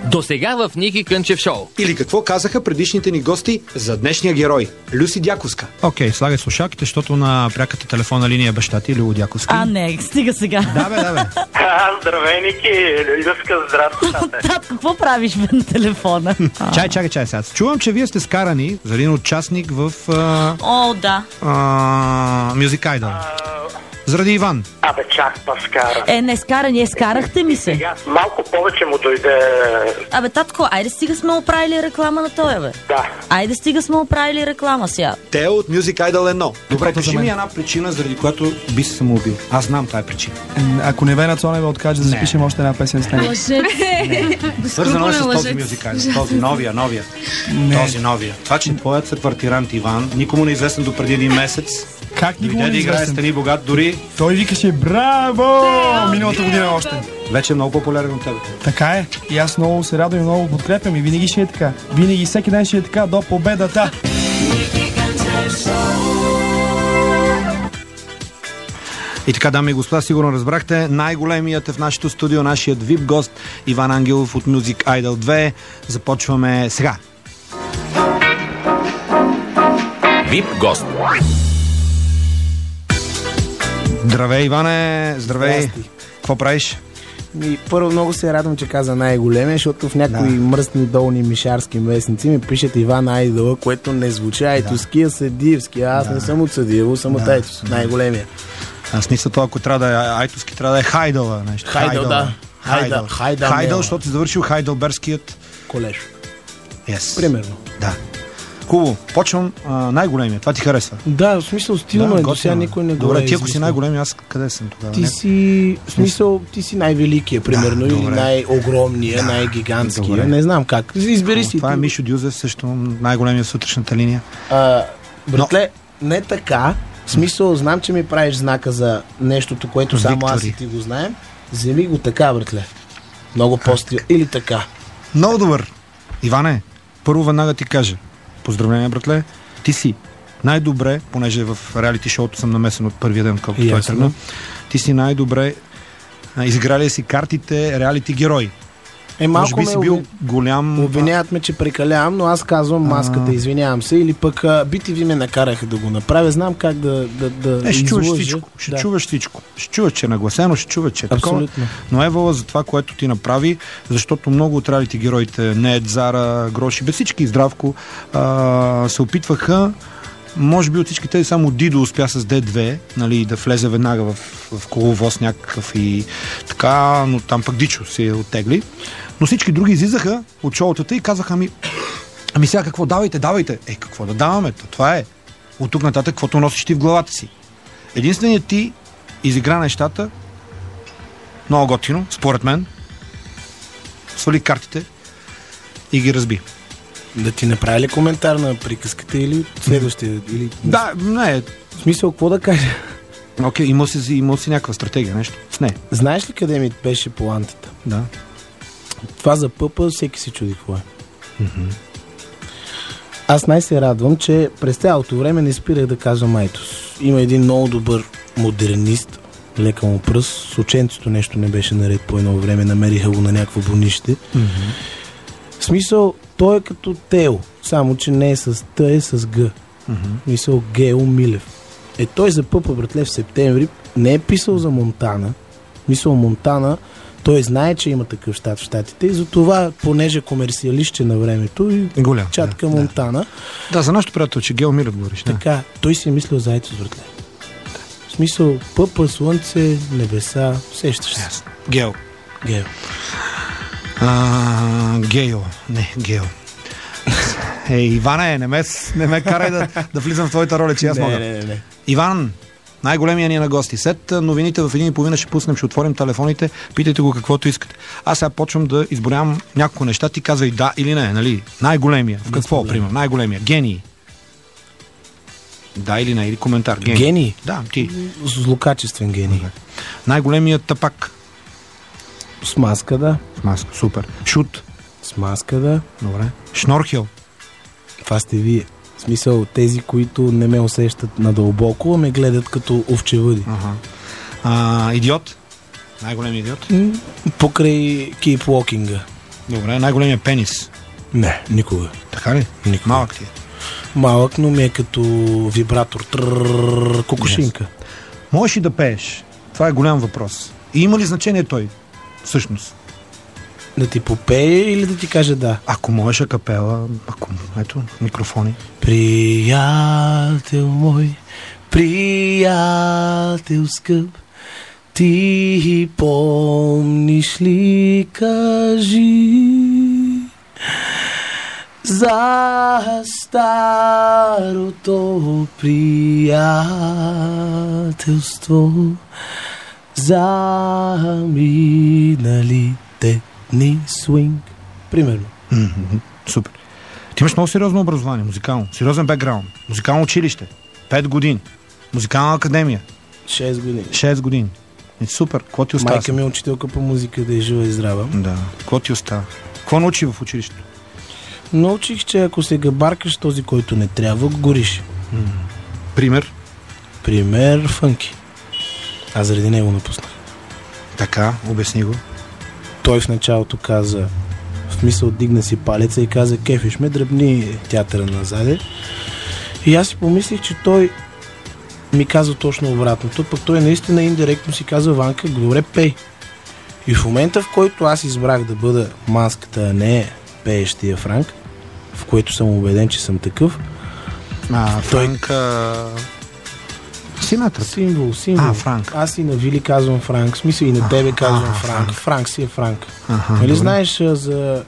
Досега в Ники Кънчев шоу. Или какво казаха предишните ни гости за днешния герой Люси Дяковска. Окей, слагай слушалките, защото на пряката телефонна линия баща ти Любо Дяковски. Не, стига сега. Да, бе. Здравей, Ники. Люска, здрасти. Татко, какво правиш на телефона? Чакай сега. Чувам, че вие сте скарани за един участник в Да. Music Idol. Заради Иван. Чак па скара. Не скарани, скарахте ми се. Сега малко повече му дойде... Татко, айде стига сме оправили реклама на този, бе. Да. Айде стига сме оправили реклама сега. Те от Music Idol 1. Добре, кажи ми една причина, заради която би се самоубил. Аз знам тая причина. Ако Невена Цонева откаже да запишем още една песен с него. Свързано е с този Music Idol. Този новия. Този новия. Това, че твоят съквартирант Иван, никому не известен до преди един месец, Как никому дойде не да играе известен? Стани богат, дори Той викаше браво! Миналата година още. вече е много по-популярен от тебе. Така е. И аз много се радвам и много подкрепям и винаги ще е така. Винаги, всеки ден ще е така до победата. И така, дами и господа, сигурно разбрахте, най-големият е в нашето студио, нашият VIP гост Иван Ангелов от Music Idol 2. Започваме сега. VIP гост. Здравей, Иване! Здравей! Здрасти. Какво правиш? Първо много се радвам, че каза най-големия, защото в някои мръсни долни мишарски местници ми пишат Иван Айдола, което не звучи айтоски, а Съдиевски. Аз не съм от Съдиево, съм от Айтос, най-големия. Аз мисля това, ако трябва да е айтовски, трябва да е Хайдъл. Нещо. Хайдъл, да. Хайдъл, защото си завършил Хайдълбергският колеж. Yes. Примерно. Да. Хубаво. Почвам най-големия. Това ти харесва? Да, в смисъл стилно е, до сега никой не го Добре, е ти ако си измислил. най-големия, аз къде съм тогава? Ти си, в смисъл, ти си най-великия, примерно, или добре. най-огромния, най-гигантския. Добре. Не знам как. Избери си. Това е ти. Мишо Дюзев, също най-големия в сутрешната линия. Братле, не така. В смисъл, знам, че ми правиш знака за нещото, което само аз и ти го знаем. Вземи го така, братле. Много по-стил. Или така. Много добър. Иване, първо веднага ти кажа. Поздравления, братле. Ти си най-добре, понеже в реалити шоуто съм намесен от първия ден, колкото той тръгна. Ти си най-добре изиграли си картите реалити герой. Може Малко би си бил голям... Обвиняват ме, че прекалявам, но аз казвам маската, извинявам се. Или пък BTV ме накараха да го направя. Знам как да ще чуваш излъжа. всичко. Ще чуваш всичко. Ще чуваш, че е нагласено, ще чуваш, че е такова. Абсолютно. Но евала за това, което ти направи, защото много от реалити героите, Нед, Зара, Гроши, без всички и Здравко, се опитваха. Може би от всички тези само Дидо успя с D2, нали, да влезе веднага в коловоз някакъв и така, но там пък Дичо се оттегли. Но всички други излизаха от шоутата и казаха ами сега какво, давайте. Какво да даваме? Това е. От тук нататък, каквото носиш ти в главата си. Единственият ти изигра нещата много готино, според мен. Свали картите и ги разби. Да ти направи ли коментар на приказката или следващия? Или... Да, не. В смисъл, какво да кажа? Окей, имал си някаква стратегия, нещо. С не. Знаеш ли къде ми беше поантата? Да. Това за пъпа всеки се чуди какво е. Аз най-се радвам, че през цялото време не спирах да кажа Айтос. Има един много добър модернист, лека му пръст, с ученцето нещо не беше наред по едно време, намериха го на някакво бонище. В смисъл, той е като Тео, само че не е с Т, е с Г. Мисъл Гео Милев. Той за пъпа, братле, в септември не е писал за Монтана. Мисъл Монтана, той знае, че има такъв щат в щатите и затова, понеже комерциалище на времето и чатка Монтана. Да, за нашото приятелче Гео Милев говориш. Така, той си е мислил за Айтос, братле. В смисъл, пъпа, слънце, небеса, сещаш се. Гео. Гео. Гео. Иване, не ме карай да влизам в твоята роля, че аз мога. Не. Иван, най-големия ни е на гости. След новините в 1:30 ще пуснем, ще отворим телефоните, питайте го каквото искате. Аз сега почвам да изборявам няколко неща, ти казвай да или не, нали? Най-големия. В какво, примерно? Най-големия. Гений. Да или не, или коментар. Гений? Да, ти. Злокачествен гений. Най-големият тапак. С маска, да. С маска, супер. Шут. С маска, да. Добре. Шнорхел. Това сте вие. В смисъл, тези, които не ме усещат надълбоко, а ме гледат като овчевъди. Идиот. Най-големият идиот. Покрай кейпвокинга. Добре, най-големия пенис. Не, никога. Така ли? Никога. Малък ти е. Малък, но ми е като вибратор. Кокошинка. Можеш ли да пееш? Това е голям въпрос. И има ли значение той? Всъщност. Да ти попее или да ти каже да? Ако можеш акапела, ето, микрофони. Приятел мой, приятел скъп, ти помниш ли, кажи, за старото приятелство, за миналите дни свинг. Примерно. Супер. Ти имаш много сериозно образование, музикално. Сериозен бекграунд. Музикално училище. 5 години. Музикална академия. 6 години. 6 години. Супер. Какво ти остава? Майка ми е учителка по музика, да е жива и здрава. Да. Какво ти остава? Какво научи в училището? Научих, че ако се габаркаш този, който не трябва, го гориш. Пример? Пример, Фънки. Аз заради него напуснах. Така, обясни го. Той в началото каза, в смисъл дигна си палеца и каза, кефиш ме, дръбни театъра назаде. И аз си помислих, че той ми каза точно обратното, пък той наистина индиректно си каза, Ванка, добре, пей. И в момента, в който аз избрах да бъда маската, а не пеещия Франк, в което съм убеден, че съм такъв. Франк... Синатра. Символ. Франк. Аз и на Вили казвам Франк, в смисъл и на тебе казвам Франк. Франк си е Франк. Нали знаеш за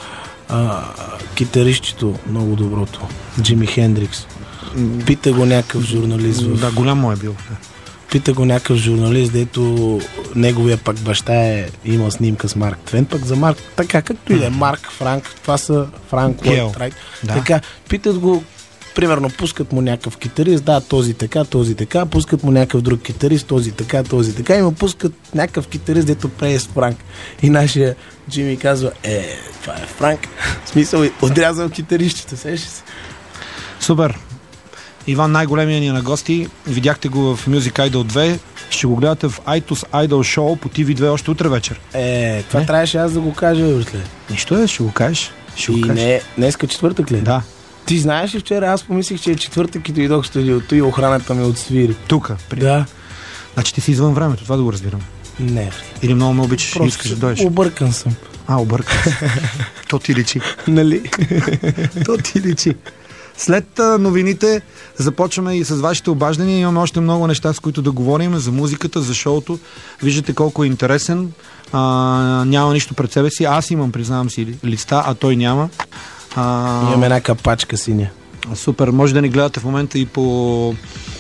китаристчето, много доброто, Джими Хендрикс? Пита го някакъв журналист. Да, голям му е бил. Пита го някакъв журналист, дето неговия пък баща има снимка с Марк Твен, пък за Марк, така както и да е, Марк, Франк, това са Франк Лойд Райт. Така, питат го, примерно, пускат му някакъв китарист, да, този така, пускат му някакъв друг китарист, този така, и му пускат някакъв китарист, дето пее с Франк. И нашия Джими казва, това е Франк. В смисъл, отрязал китаристчето, сещаш се. Супер. Иван, най-големия ни на гости. Видяхте го в Music Idol 2. Ще го гледате в iTunes Idol Show по TV2 още утре вечер. Това трябваше аз да го кажа, братле. Нищо ще го кажеш. Днеска четвъртък ли? Да. Ти знаеш ли, вчера аз помислих, че е четвъртък и дойдох в студиото и охраната ми отсвири. Тук? Да. Значи ти си извън времето, това да го разбирам. Не. Или много ме обичаш и искаш да дойдеш? Объркан съм. Объркан. То ти личи. Нали? То ти личи. След новините започваме и с вашите обаждания. Имаме още много неща, с които да говорим за музиката, за шоуто. Виждате колко е интересен. Няма нищо пред себе си. Аз имам, признавам си, листа, а той няма. Имам една капачка синя. Супер. Може да ни гледате в момента и по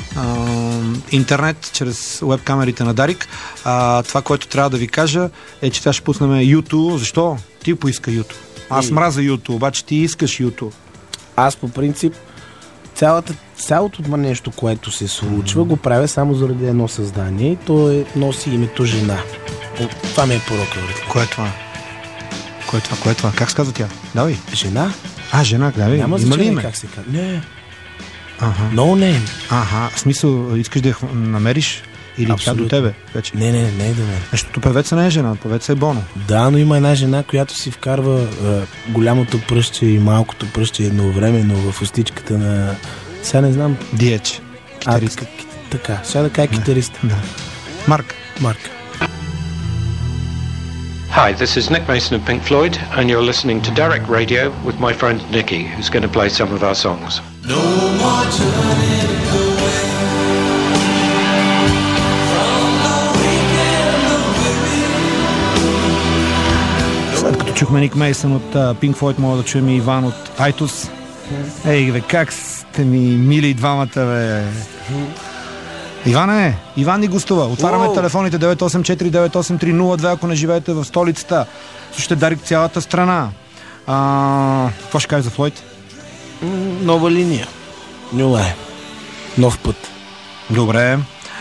интернет, чрез веб-камерите на Дарик. Това, което трябва да ви кажа, е, че сега ще пуснем YouTube. Защо? Ти поиска YouTube. Аз мраза YouTube, обаче ти искаш YouTube. Аз по принцип цялото това нещо, което се случва, го правя само заради едно създание и то носи името Жена. Това ми е порока. Кое е това? Кое е това? Как се казва тя? Давай. Жена? Жена, давай. Няма значение как се казва. Не. No name. В смисъл, искаш да я намериш? Или тя до тебе вече? Не да ме. Защото певеца не е жена, певеца е Боно. Да, но има една жена, която си вкарва голямото пръстче и малкото пръстче едновременно в устичката на... Сега не знам... Диеч. Китарист. Така, сега да кажа китарист. Да. Марк. Hi, this is Nick Mason of Pink Floyd, and you're listening to Derek Radio with my friend Nicky, who's going to play some of our songs. No more turning away from the weekend of women. След като чухме Ник Мейсън от Pink Floyd, мога да чуем и Иван от iTunes. Ей, бе, как сте ми мили двамата, бе. Иван ни гостува. Отваряме телефоните 984-983-02, ако не живеете в столицата. Слушайте Дарик цялата страна. Какво ще кажеш за Флойд? Нова линия. Нов път. Добре.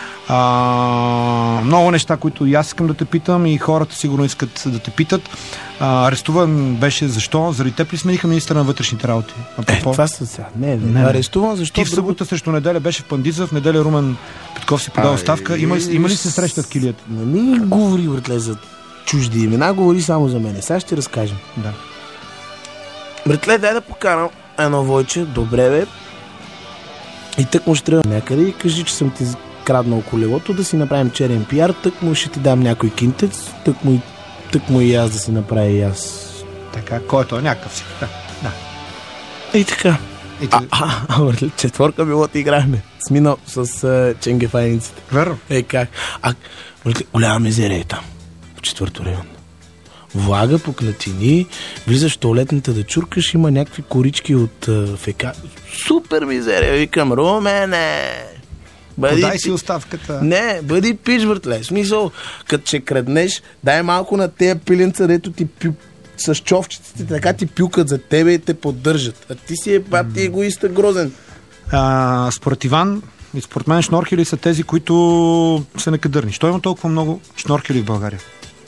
Много неща, които и аз искам да те питам и хората сигурно искат да те питат. Арестуван беше защо? Заради теб ли смениха министъра на вътрешните работи? Това са сега. Не. Арестуван защо? Ти в събота срещу неделя беше в Пандиза, в неделя Румен Петков си подава оставка. Има ли се среща в килията? Не ми говори, братле, за чужди имена, говори само за мене. Сега ще разкажем. Да. Братле, дай да поканам едно войче, добре бе. И тък му ще трябва някъде и кажи, че съм ти краднал колелото, да си направим черен пиар, тък му ще ти дам някой кинтец, тък му и аз да си направя и аз. Така, който е някакъв си. Да. И така. Братле, четворка било ти играхме. Сминал с ченгефайниците. Верно. Как? Братле, голяма мизерия е там. В четвърто район. Влага по клетини, влизаш в туалетната да чуркаш, има някакви корички от фека. Супер мизерия, викам, Румене! Подай си оставката. Не, бъди пич, братле. Смисъл, като че краднеш, дай малко на тея пиленца, дето ти с човчиците, така ти пюкат за тебе и те поддържат. А ти си ти егоиста грозен. Според Иван и според мен шнорхели са тези, които са некадърни. Що има толкова много шнорхели в България?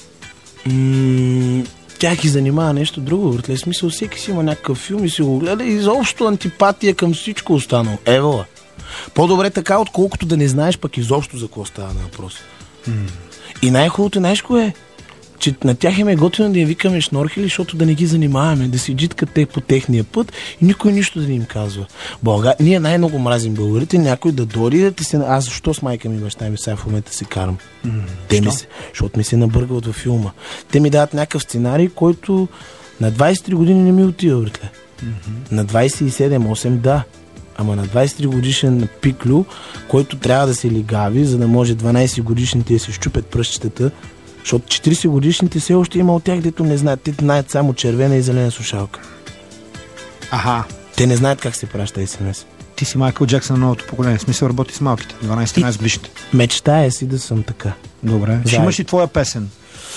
Тях ги занимава нещо друго, братле. Смисъл, всеки си има някакъв филм и си го гледа и изобщо антипатия към всичко останало. Евала. По-добре така, отколкото да не знаеш пък изобщо за какво става на въпрос. И най-хубавото, знаеш кое е? Че на тях им е готино да им викаме шнорхели, защото да не ги занимаваме, да си джиткат те по техния път и никой нищо да не им казва. Ние най-много мразим българите, някой да дори да ти се... Аз защо с майка ми и баща ми сега в момента се карам? Защото ми се набъргват във филма. Те ми дават някакъв сценарий, който на 23 години не ми отива, братле. На 27-8 да. Ама на 23 годишен пиклю, който трябва да се лигави, за да може 12 годишните да се щупят пръстчетата, защото 40 годишните все още има от тях, дето не знаят. Те знаят само червена и зелена слушалка. Аха. Те не знаят как се праща СМС. Ти си Майкъл Джексън на новото поколение. В смисъл работи с малките, 12-13 годишните. Мечтая си да съм така. Добре. Ще имаш ли твоя песен?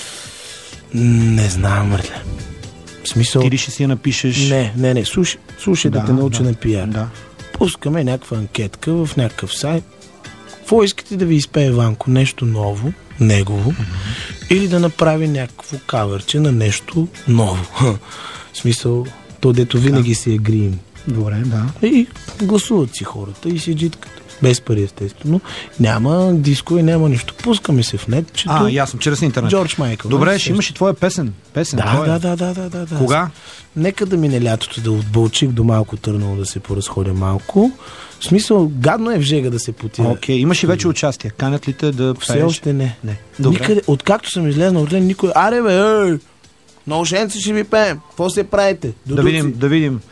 Не знам, мъртле. В смисъл... Ти ли ще си я напишеш? Не. Слушай да те науча на пиар. Да. Пускаме някаква анкетка в някакъв сайт. Какво искате да ви изпее Ванко? Нещо ново, негово, или да направи някакво кавърче на нещо ново. В смисъл, то дето винаги си е грим. Добре, да. И гласуват си хората и си джиткат. Без пари, естествено. Няма дискове, няма нищо. Пускаме се в нет, че... ясно, чрез интернет. Джордж Майкъл. Добре, ще имаш и твоя песен. Да. Кога? Нека да мине лятото, да отбълчих до Малко Търново, да се поразходя малко. В смисъл, гадно е в жега да се потира. Окей, имаш и вече участие. Канят ли те да пееш? Все още не. Добре. Откакто съм излезнал от никой... Аре бе, наушенци ще ви пеем. Какво се правите? Да видим.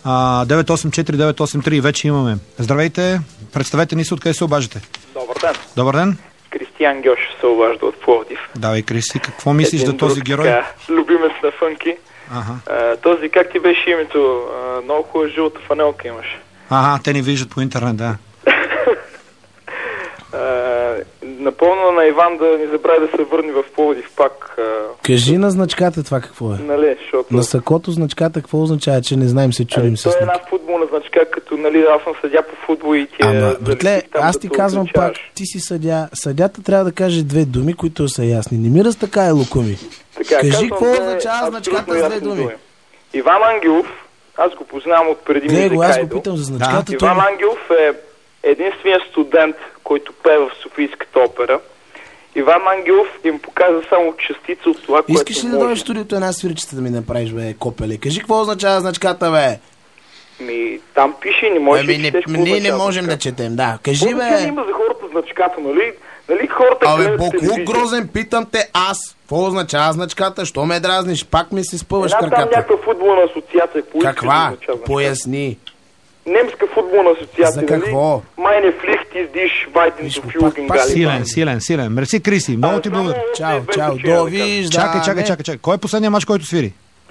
984-983 вече имаме. Здравейте, представете ни се, откъде се обаждате. Добър ден. Кристиян Гьошев се обажда от Пловдив. Давай, Кристи, какво мислиш за този герой? Любимец на фънки. Този, как ти беше името? Много хубава жълта фанелка имаш. Те ни виждат по интернет, да. Напълно на Иван да не забрави да се върне в Пловдив пак. Кажи на значката това какво е. Нали, защото... На сакото значката какво означава, че не знаем, се чудим с това е една футболна значка, като аз съм съдя по футбол и ти братле, аз ти казвам пак, ти си съдя. Съдята трябва да каже две думи, които са ясни. Не ми разтакай лукуми. Кажи какво означава значката с две думи. Иван Ангелов, аз го познавам от преди Мюзик Аз го питам за значката. Иван Ангелов е единственият студент, който пее в Софийската опера. Иван Ангелов им показа само частица от това, което Искаш ли да дойдеш в студиото една свирчета да ми направиш, бе, копеле? Кажи какво означава значката, бе? Там пише, не можеш да четеш. Ние не можем да четем, да. Кажи, бе. Има за хората значката, нали хората... Боклук грозен, питам те аз. Какво означава значката? Що ме дразниш? Пак ми се спъваш краката. Там някаква футболна асоциация. Каква? Поясни. Немска футболна асоциация. За какво? Майне флихт издиш вайтен до фюлген. Силен. Мерси, Криси. Много ти благодаря. Чао. Довиждане. Чакай. Кой е последният мач, който свири?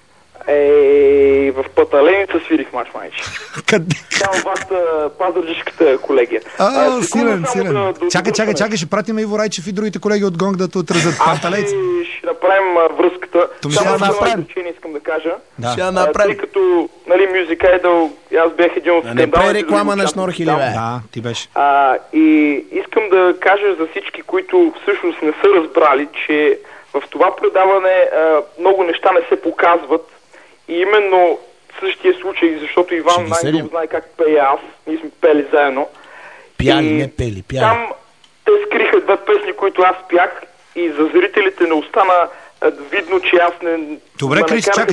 В Паталеница свирих мач, майче. Къде? Там вашата пазарджишката колегия. Силен. Чакай, ще пратим Иво Райчев и другите колеги от Гонг да те отразят. Паталейци. Ще направим връзката. Само искам да кажа. Тъй като, Music Idol, аз бях един от скандалите. Не прави реклама на шнорхили, бе. Да, ти беше. И искам да кажа за всички, които всъщност не са разбрали, че в това предаване много неща не се показват. И именно същия случай, защото Иван Ангелов знае как пея аз. Ние сме пели заедно. Пяли. Там те скриха две песни, които аз пях, и за зрителите не остана видно, че аз не... Добре, Крис, чакай.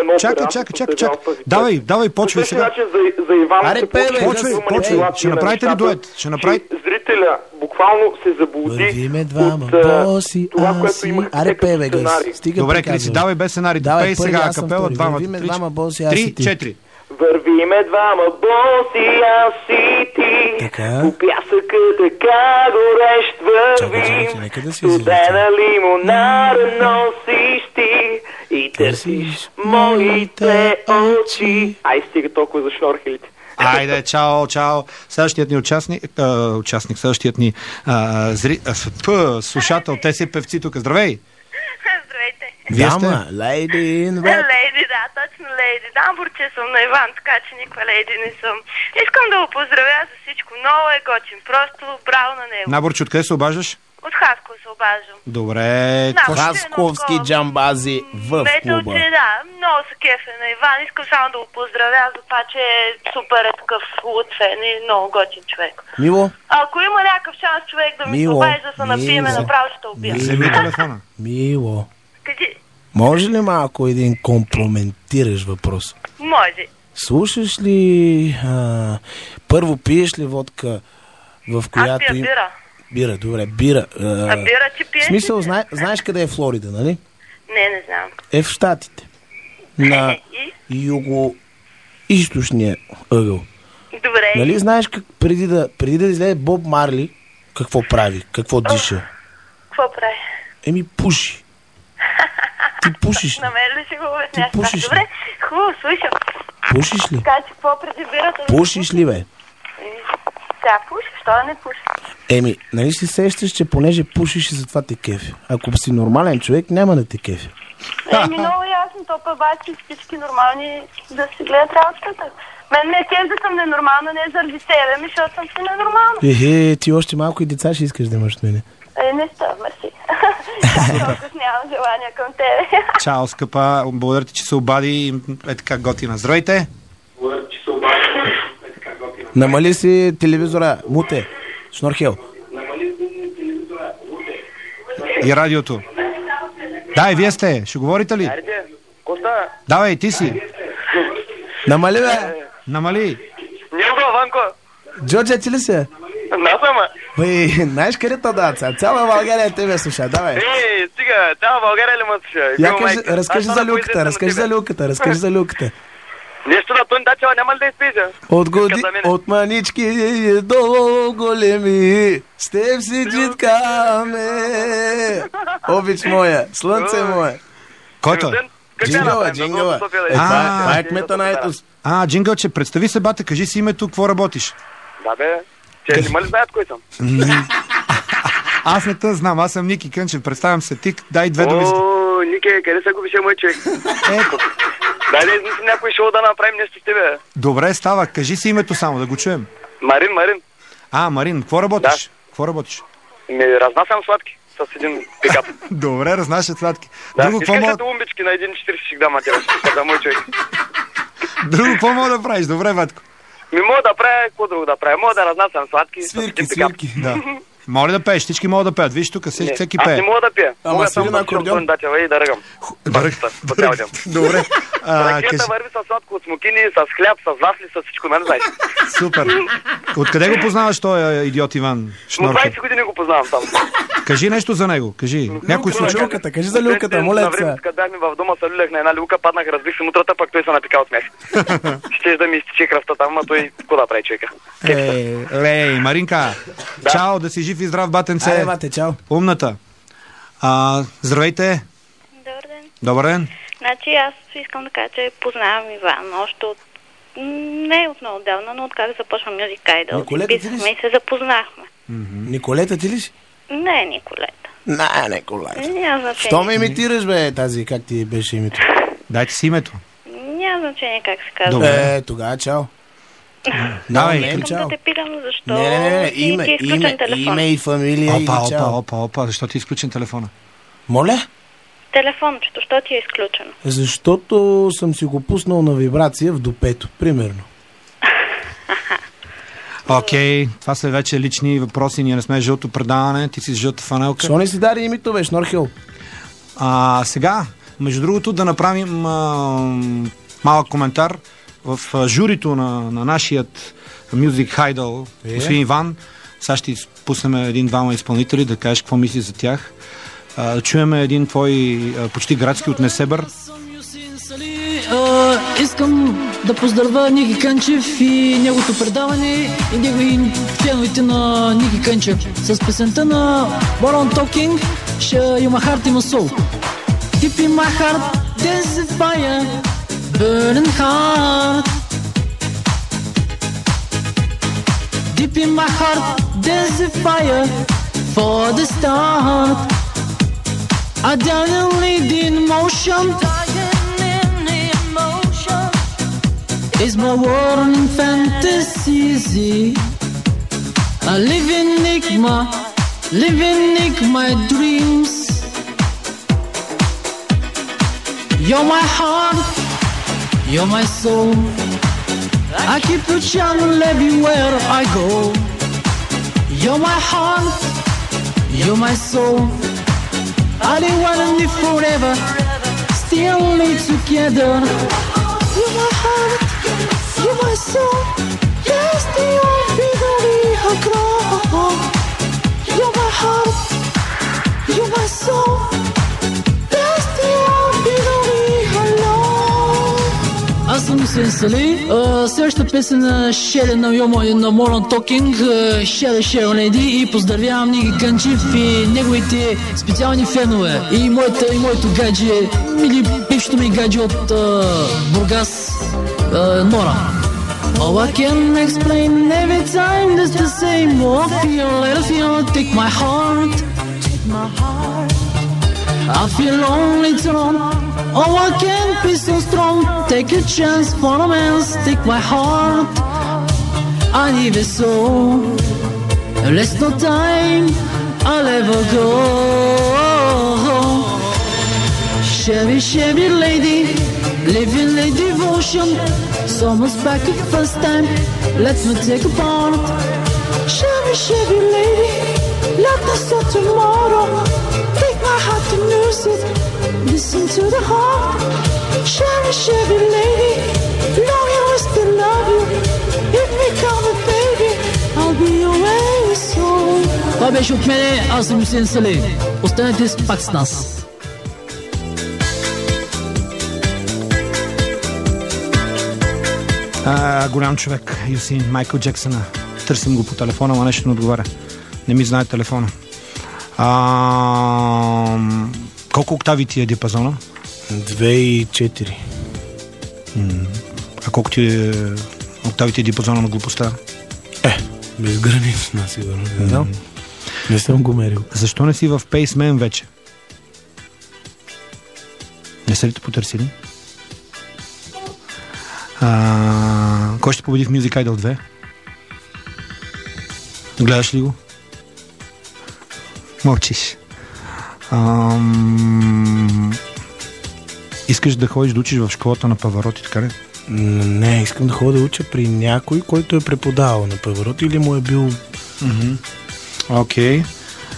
Давай, почвай сега. Начин за Иван Аре, се пее, получи Почвай. Ще направите ли дует? Ще направите... Зрителя буквално се заблуди Вървиме двама от боси, това, което имах аре, пее, бе, сценарий. стига Добре, приказвай. Криси, давай без сценарий. Пей сега акапела, двамата. Вървиме двама боси, аз и ти. 3-4. Вървиме двама боси, аз и ти. Така. По пясъка така горещ вървим. нека да си Студена лимонада носиш ти и търсиш моите очи. Ай, стига толкова за шнорхелите. Айде, чао. Следващият ни следващият ни слушател, те си певци тук. Здравей! Здравейте. Вие сте? Дама, лейди in red. Лейди, да, точно лейди. Да, бурче съм на Иван, така че никаква лейди не съм. Искам да го поздравя за всичко. Много е готин. Просто браво на него. Наборче, откъде се обаждаш? От Хаско се обаждам. Добре. Хасковски джамбази в клуба. Че да, много се кефе на Иван. Искам само да го поздравя за това, че е супер такъв лудфен и много готин човек. Мило? Ако има някакъв шанс човек да ми се обади да се напиеме, направо ще убия. Вземи телефона. Мило, Кажи, може ли малко един компрометираш въпрос? може. Слушаш ли... първо пиеш ли водка, в която... Аз пия бира. Бира, добре, бира. Бира, че пиеш? В смисъл, знаеш къде е Флорида, нали? Не знам. Е в Щатите. На юго-източния ъгъл. Добре. Нали знаеш преди да излезе Боб Марли, какво прави? Какво диша? Какво прави? Еми пуши. Ти пушиш ли? На мен ли си го обясняш? Ти пушиш ли? Добре, хубаво, слушам. Пушиш ли? Така че какво преди бирата? Пушиш ли, бе? Сега пуши, що да не пуши? Еми, нали си сещаш, че понеже пушиш и затова те кефи. Ако си нормален човек, няма да те кефи. Много ясно, то пъбачи всички нормални да си гледат работата. Мен не е кеф да съм ненормална, не заради себе ми, защото съм си ненормална. Ти още малко и деца ще искаш да имаш от мене. Не става, мерси. Толкова нямам желание към тебе. Чао, скъпа. Благодаря ти, че се обади и е така готина. Здравейте! Намали си телевизора, муте, шнорхел. И радиото. Да, и вие сте. Ще говорите ли? Коста? Давай, ти си. Намали, бе. Намали. Няма, Ванко. Джорджа, ти ли си? Насама. Бе, знаеш къде то да, цяла България тебе слуша, давай. Стига, цяла България ли ме слуша? Разкажи за люката. Нещо на Тони Дачева няма ли да изпиша? От манички до големи, с теб си джиткаме. Обич моя, слънце мое. Който? Джингъла. Това е кмета на Етос. Джингълче, представи се, бате, кажи си името, какво работиш? Да, бе. Че не ма ли знаят кой съм? Аз не те знам, аз съм Ники Кънчев, представям се, ти дай две думи. Ники, къде се губише мой човек? Дай да измислим някой шоу да направим нещо с тебе. Добре, става, кажи си името само, да го чуем. Марин. Марин, какво работиш? Какво работиш? Разнасям сладки с един пикап. Добре, разнасят сладки. Искаш ли умбички на 1,40 ще дам на тебе, за мой човек. Друго, какво мога да правиш? Добре, батко. Мога да правя, какво друго да правя? Мога да разнасям сладки с един пикап. Да. Може да пееш, всички могат да пеят. Виж тук, всеки пее. Аз не мога да пея. Мога само да слушам Дачева и да ръгам. Добре. Ракета върви с сладко от смокини, с хляб, с вафли, с всичко, не знаеш. Супер. Откъде го познаваш този идиот Иван Шнорхел? От 20 години го познавам там. Кажи нещо за него, кажи. Някой случай. Кажи за люката, моля се. Като бяхме в дома, се люлях на една люка, паднах, разбих се мутрата, пък той се напика от смех. Щеш да ми изтече кръвта там, а той какво да прави човека? Маринка, чао, да си жив и здрав, батенце. Айде, бате, чао. Умната. Здравейте. Добър ден. Значи аз искам да кажа, че познавам Иван още от... Не от много отдавна, но от как започва Music Idol. Писахме и се запознахме. Николета ти ли си? Не, Николета. Николета. Няма значение. Що ме имитираш, бе, тази, как ти беше името? Дайте си името. Няма значение как се казва. Добре, тогава чао. Искам да те питам защо ти е изключен телефон. Име и фамилия и чао. Опа, защо ти е изключен телефона? Моля? Телефончето, защо ти е изключено? Защото съм си го пуснал на вибрация в допето, примерно. Окей, това са вече лични въпроси, ние не сме жълто предаване, ти си жълта фанелка. Защо не си даде името, бе, Шнорхел? Сега, между другото, да направим малък коментар в журито на нашият Music Idol, господин Иван. Сега ще пуснем един-двама изпълнители да кажеш какво мисли за тях. Чуем един твой почти градски от Несебър. Искам да поздравя Ники Кънчев и неговото предаване и феновете на Ники Кънчев с песента на Born Talking You My Heart, You My Soul. Deep in my heart there's a fire burning hard. Deep in my heart there's a fire for the start. I don't lead in motion. Is my world in fantasy? I live in my dreams. You're my heart, you're my soul. I keep your channel everywhere I go. You're my heart, you're my soul. I live one and live forever, still live together. You're my heart, you're my soul. Yes, the old victory I grow. You're my heart, you're my soul. Yes, the old victory I love. Аз съм Юсеин Сали. Следващата песен на Share на Modern Talking, Share Lady, и поздравявам Ники Кънчев и неговите специални фенове. И моето гадже, или бившето ми гадже от Бургас, Нора. Oh, I can explain every time that's the same. Oh, I feel, take my heart. I feel lonely thrown. Oh, I can't be so strong. Take a chance for a man's. Take my heart. I need it so. Less no time. I'll ever go. Chevy lady, living a devotion. Someone's back the first time. Let me take a part. Chevy lady, let us start tomorrow. Take my heart to lose it. Listen to the heart. Chevy lady, know you will still love you. If me come a baby, I'll be away so. Това беше от мене, аз съм Юсеин Сали. Останете пак с нас. Голям човек, Юсин, Майкъл Джексъна. Търсим го по телефона, ама нещо не отговаря. Не ми знае телефона. Колко октави ти е диапазона? 2 и 4. А колко ти е октавите и диапазона на глупостта? Безгранична, сигурно. Не съм го мерил. Защо не си в Paceman вече? Не са ли те потърсили? Кой ще победи в Music Idol 2? Гледаш ли го? Мълчиш. Искаш да ходиш да учиш в школата на Павароти, така ли? Не, искам да ходя да уча при някой, който е преподавал на Павароти или му е бил... Окей.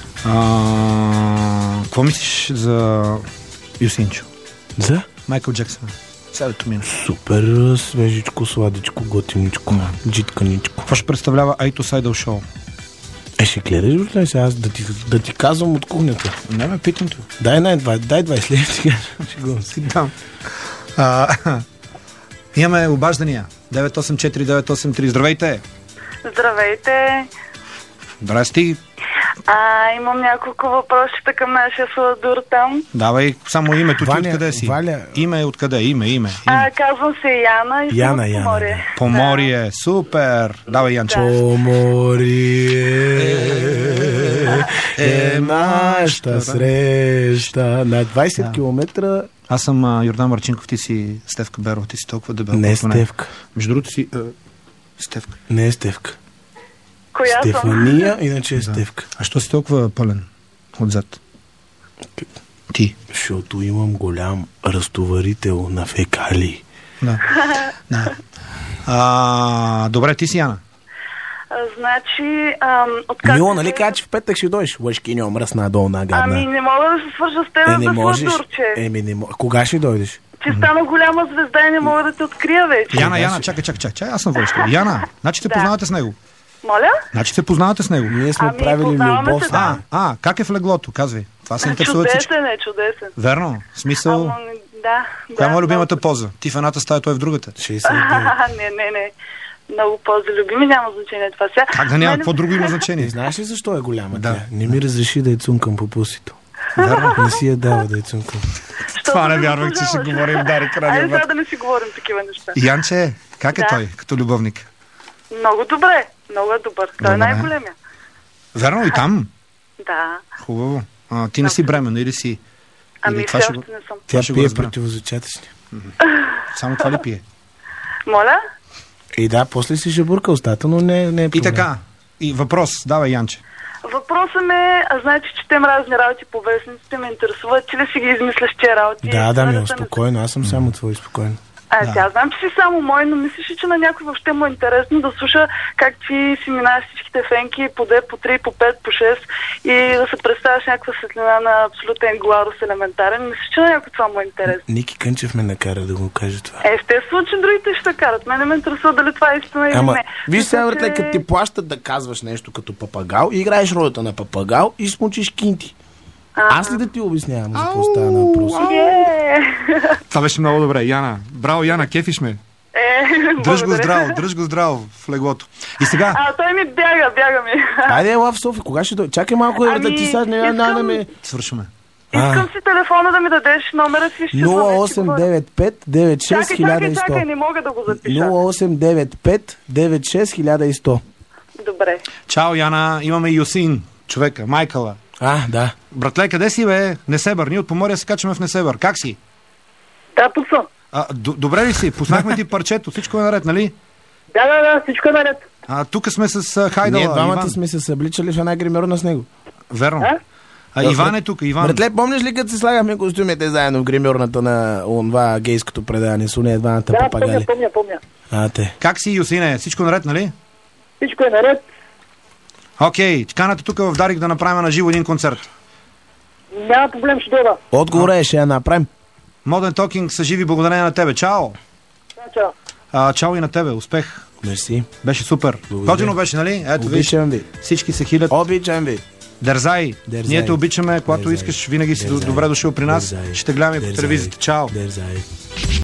Какво мислиш за Юсинчо? За? Майкъл Джексън. Супер, свежичко, сладичко, готиничко, джитканичко. Какво ще представлява Ito Sidal Show? Ще гледаш ли сега да ти казвам от кухнята? Не ме питам това. Дай 20 лева, ще го си дам. Имаме обаждания. 984-983. Здравейте! Здравейте! Здрасти! Имам няколко въпросите към нашия Сладур там. Давай само името ти, откъде си? Валя. Име откъде? Име. Казвам се Яна и съм от Поморие. Поморие, супер! Давай, Янчо. Поморие е нашата среща. На 20 километра. Аз съм Йордан Марчинков, ти си Стефка Берова, ти си толкова дебел. Не е Стефка. Между другото си Стефка. Не е Стефка. Коя Стефания, иначе е Стефка. А що си толкова пълен отзад? Ти. Защото имам голям разтоварител на фекали. Да. Добре, ти си, Яна. Значи, откакто... Мило, нали кажа, че в петък ще дойдеш? Лъжкиньо, мръсна, долна, гадна. Ами не мога да се свържа с теб не за можеш. Сладурче. Не кога ще дойдеш? Ти стана голяма звезда и не мога да те открия вече. Яна, чакай, аз съм водеща. Яна, значи се познавате с него. Моля? Значи се познавате с него. Ние сме правили познаваме любов. се, да. Как е в леглото? Казвай. Това се интересува всички. Чудесен. Верно? В смисъл... Да. Коя му е любимата поза? Ти в едната стая, той в другата. 69. Не. Много по-залюбими, няма значение това сега. Как да няма? Какво друго има значение? Знаеш ли защо е голяма? Да. Тя? Не ми разреши да я цункам по пусито. Верно? Не си я дава да я цункам. Това не вярвах, че ще говорим, Дарик. Айде сега да не си говорим такива неща. Янче, как е той като любовник? Много добре. Много е добър. Той е най-големия. Верно и там? Да. Хубаво. Ти не си бременна или си? Ами все още не съм. Тя пие противозачатъчни. Само това ли пие? Моля? И да, после си жабурка устата, но не е проблем. И така. И въпрос. Давай, Янче. Въпросът ме, значи четем разни работи по вестниците, ме интересуват, че ли си ги измисляш тия работи? Да, ми спокойно, аз съм само твой, спокойно. Тя знам, че си само мой, но мислиш ли, че на някой въобще му е интересно да слуша как ти си минаваш всичките фенки по 2, по 3, по 5, по 6 и да се представяш някаква светлина на абсолютен гладус елементарен? Мислиш, че на някой това му е интересно? Ники Кънчев ме накара да го каже това. Естествено, че другите ще карат. Мене ме интересува дали това е истина или не. Виж сега, братле, като ти плащат да казваш нещо като папагал, играеш ролята на папагал и смучиш кинти. Аз ли да ти обяснявам за какво става на въпрос? Това беше много добре, Яна. Браво, Яна, кефиш ме. Дръж го здраво в леглото. И сега... той ми бяга ми. Айде, ела в София, кога ще дойде? Чакай малко да ти сега да ме... Свършваме. Искам си телефона да ми дадеш номера си. 0895 96 Чакай, не мога да го запиша. 0895 96 100. Добре. Чао, Яна. Имаме Юсин, човека, Майкъла. Да. Братле, къде си, бе? Несебър. Ние от Поморие се качваме в Несебър. Как си? Да, тук съм. Добре ли си? Пуснахме ти парчето. Всичко е наред, нали? Да, всичко е наред. Тук сме с Хайдала. Ние двамата сме се събличали в една гримьорна с него. Верно. Иван е тук, Иван. Братле, помниш ли като си слагахме костюмите заедно в гримьорната на онова гейското предаване с уния двамата папагали? Да, помня. Как си, Юсине? Всичко наред, нали? Всичко е наред. Окей, канате тук в Дарик да направим на живо един концерт. Няма проблем, ще дойда. Отговора е, ще я направим. Modern Talking са живи благодарение на тебе. Чао! Чао! Чао и на тебе, успех! Мерси. Беше супер. Готино беше, нали? Ето, обичам ви. Всички се хилят. Обичам ви. Дързай. Ние те обичаме, когато искаш, винаги си добре дошъл при нас. Ще гледаме по телевизията. Чао!